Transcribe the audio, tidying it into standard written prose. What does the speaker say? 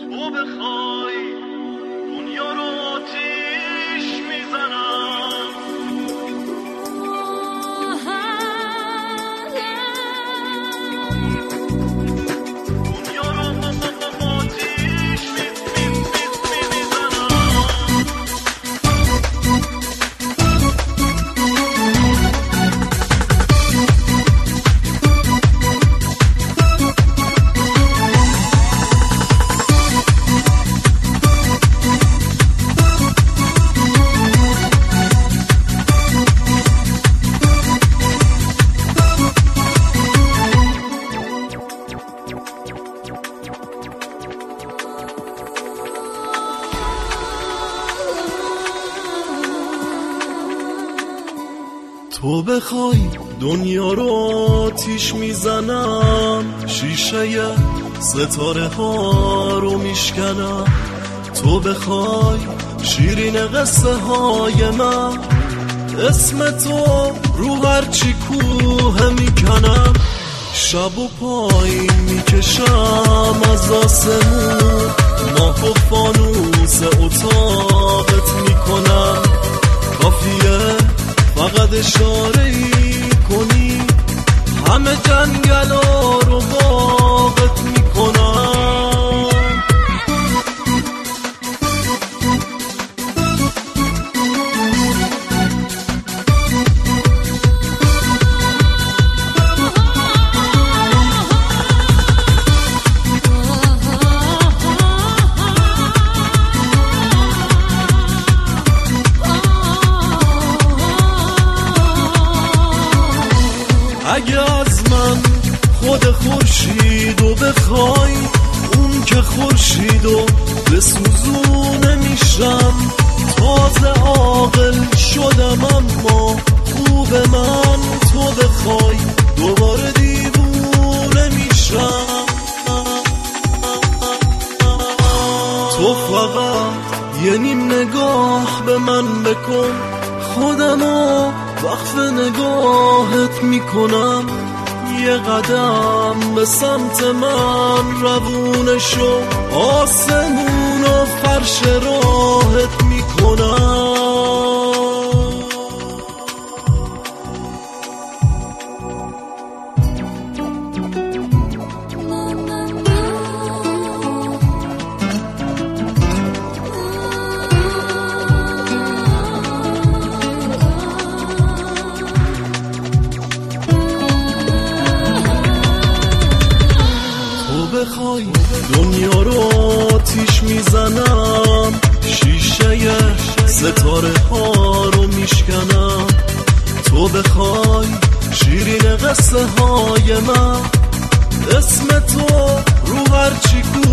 تو بخوای دنیا رو آتیش میزنم. دنیا رو آتیش میزنم. تو بخوای دنیا رو آتیش میزنم، شیشه ستاره ها رو میشکنم. تو بخوای شیرین قصه های من، اسم تو رو هرچی کوه میکنم. شب و پایین میکشم از آسمون، ماه و فانوس اتاقت میکنم. کافیه فقط اشاره‌ای کنی، همه جنگلا رو باغت میکنم. اگه از من خود خورشیدو بخوای، اون که خورشیدو بسوزونه میشم. تازه عاقل شدم اما خوب من، تو بخوای دوباره دیوونه میشم. تو فقط یه نیم نگاه به من بکن، خودمو وقف نگاهت میکنم. یه قدم به سمت من روونه شو، آسمون و فرش راهت میکنم. بخوای دنیا رو آتیش میزنم، شیشه ستاره ها رو میشکنم. تو بخوای شیرین قصه های من، اسم تو رو هرچی